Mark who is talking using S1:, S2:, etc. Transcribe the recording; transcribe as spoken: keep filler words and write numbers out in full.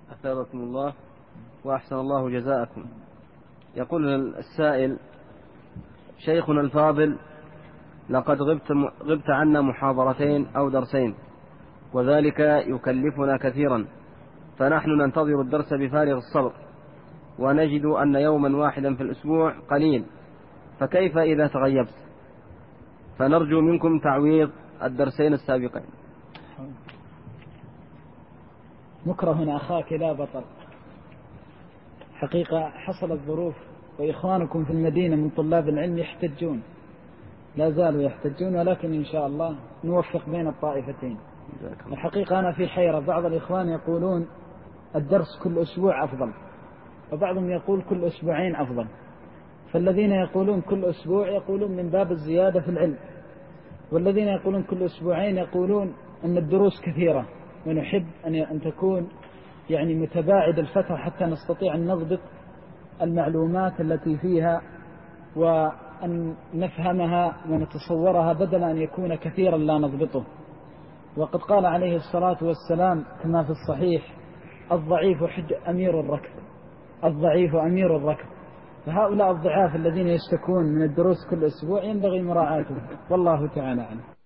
S1: أثابكم الله وأحسن الله جزاءكم. يقول السائل: شيخنا الفاضل، لقد غبت, غبت عنا محاضرتين أو درسين، وذلك يكلفنا كثيرا، فنحن ننتظر الدرس بفارغ الصبر، ونجد أن يوما واحدا في الأسبوع قليل، فكيف إذا تغيبت؟ فنرجو منكم تعويض الدرسين السابقين.
S2: مكره أخاك لا بطل. حقيقة حصلت ظروف، وإخوانكم في المدينة من طلاب العلم يحتجون، لا زالوا يحتجون، ولكن إن شاء الله نوفق بين الطائفتين. الحقيقة أنا في حيرة، بعض الإخوان يقولون الدرس كل أسبوع أفضل، وبعضهم يقول كل أسبوعين أفضل. فالذين يقولون كل أسبوع يقولون من باب الزيادة في العلم، والذين يقولون كل أسبوعين يقولون أن الدروس كثيرة، ونحب أن تكون يعني متباعد الفترة حتى نستطيع أن نضبط المعلومات التي فيها وأن نفهمها ونتصورها، بدل أن يكون كثيرا لا نضبطه. وقد قال عليه الصلاة والسلام كما في الصحيح: الضعيف حج أمير الركب، الضعيف أمير الركب. فهؤلاء الضعاف الذين يشتكون من الدروس كل أسبوع ينبغي مراعاتهم، والله تعالى عنه.